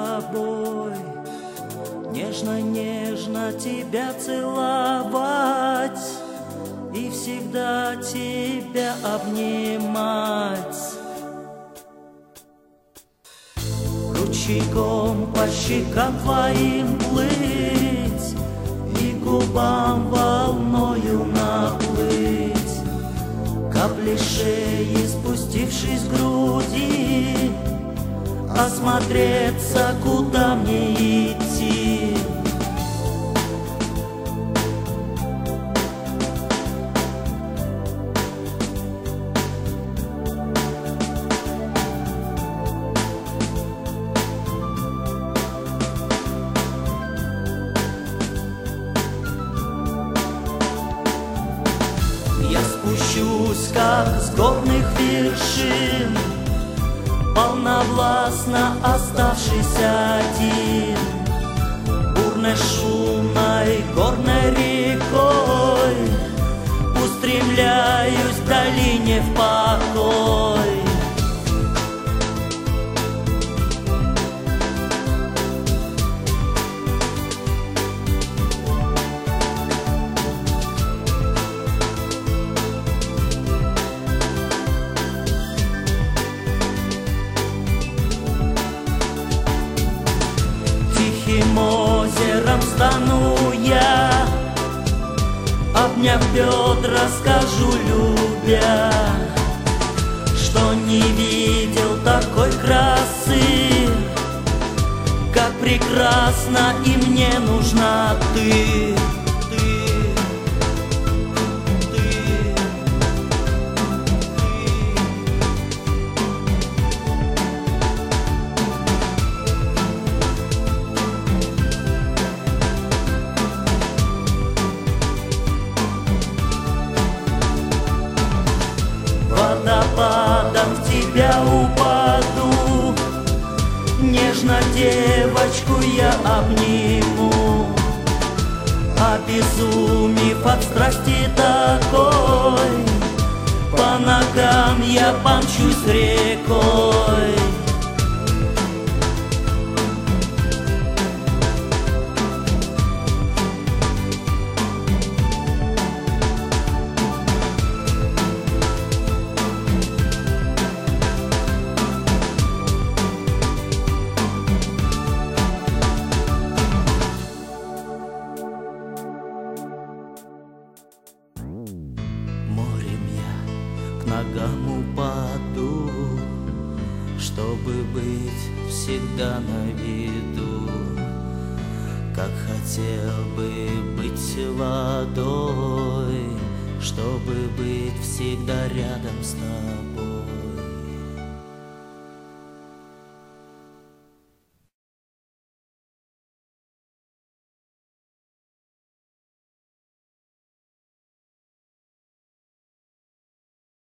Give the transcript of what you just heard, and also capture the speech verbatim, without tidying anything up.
тобой, нежно-нежно тебя целовать и всегда тебя обнимать. Ручейком по щекам твоим плыть и губам волною наплыть, капли шеи спустившись с груди, осмотреться, куда мне идти. Я спущусь, как с горных вершин, полновластно оставшись один, бурной шумной горной рекой устремляюсь к долине в покой. Тихим озером стану я, обняв бедра, скажу, любя, что не видел такой красы, как прекрасна и мне нужна ты. Водопадом в тебя упаду, нежно девочку я обниму, обезумев от страсти такой, по ногам я помчусь рекой. Морем я к ногам упаду, чтобы быть всегда на виду, как хотел бы быть водой, чтобы быть всегда рядом с тобой.